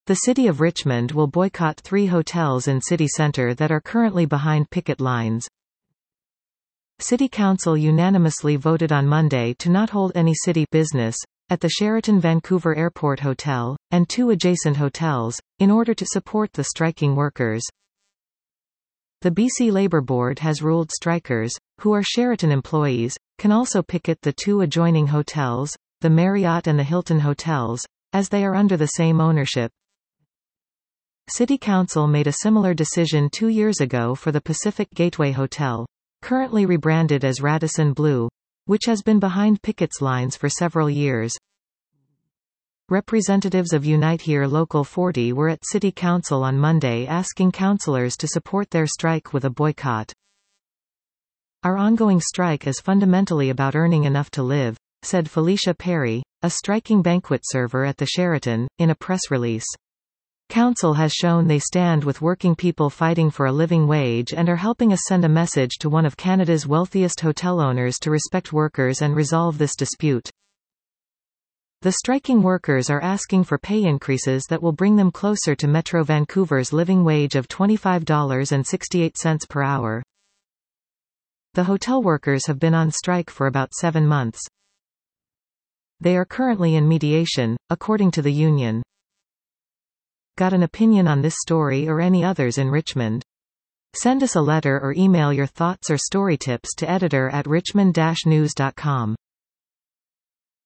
The city of Richmond will boycott 3 hotels in city center that are currently behind picket lines. City Council unanimously voted on Monday to not hold any city business at the Sheraton Vancouver Airport Hotel, and 2 adjacent hotels, in order to support the striking workers. The BC Labour Board has ruled strikers, who are Sheraton employees, can also picket the 2 adjoining hotels, the Marriott and the Hilton hotels, as they are under the same ownership. City Council made a similar decision 2 years ago for the Pacific Gateway Hotel, currently rebranded as Radisson Blu, which has been behind pickets lines for several years. Representatives of Unite Here Local 40 were at City Council on Monday asking councillors to support their strike with a boycott. "Our ongoing strike is fundamentally about earning enough to live," said Felicia Perry, a striking banquet server at the Sheraton, in a press release. "Council has shown they stand with working people fighting for a living wage and are helping us send a message to one of Canada's wealthiest hotel owners to respect workers and resolve this dispute." The striking workers are asking for pay increases that will bring them closer to Metro Vancouver's living wage of $25.68 per hour. The hotel workers have been on strike for about 7 months. They are currently in mediation, according to the union. Got an opinion on this story or any others in Richmond? Send us a letter or email your thoughts or story tips to editor@richmond-news.com.